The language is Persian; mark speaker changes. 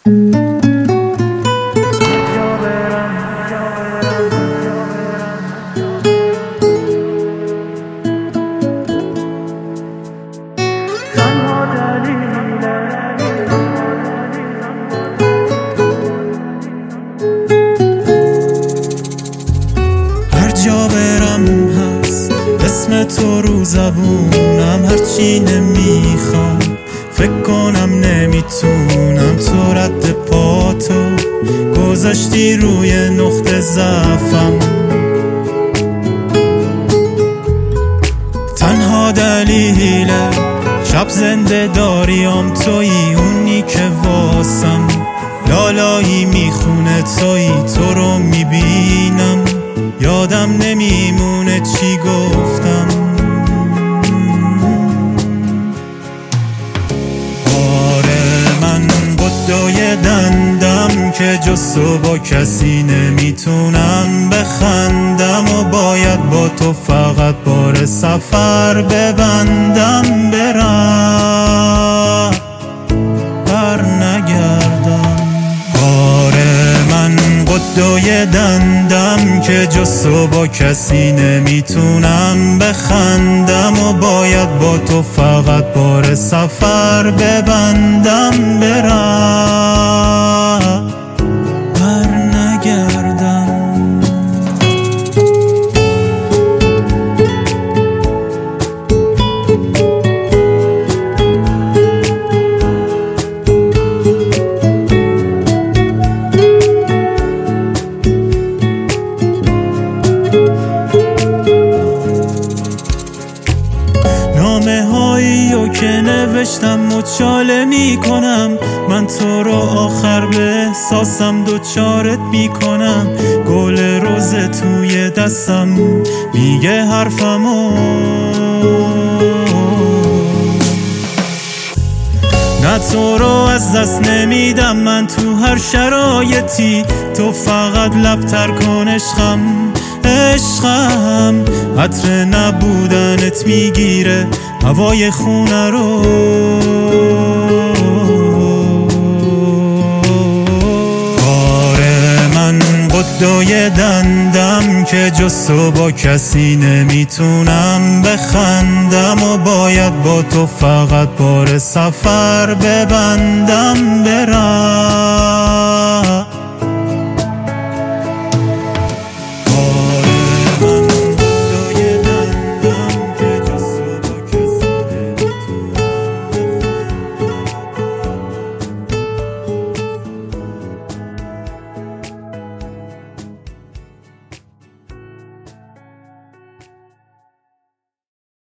Speaker 1: جا برم هست اسم تو رو زبونم، هرچی نمیخوام فکر کنم نمیتونم. تو رد پاتو گذاشتی روی نقطه ضعفم، تنها دلیل شب زنده داریم تویی، اونی که واسم لالایی میخونه تویی. تو رو میبینم یادم نمیمونه چی گفتم. آره من قدای دندم که جز تو با کسی نمیتونم بخندم، و باید با تو فقط بار سفر ببندم، برم بر نگردم. آره من قدای دندم که جز تو با کسی نمیتونم بخندم، و باید با تو فقط بار سفر ببندم، برم بر نگردم. نامه هایی رو که نوشتم مچاله میکنم، من تو رو آخر به احساسم دوچارت میکنم. گل روز توی دستم میگه حرفمو، نه تو رو از دست نمیدم من تو هر شرایطی. تو فقط لبتر کن عشقم عشقم، عطر نبودنت میگیره هوای خونه رو. آره من قدای دندم که جز تو با کسی نمیتونم بخندم، و باید با تو فقط بار سفر ببندم،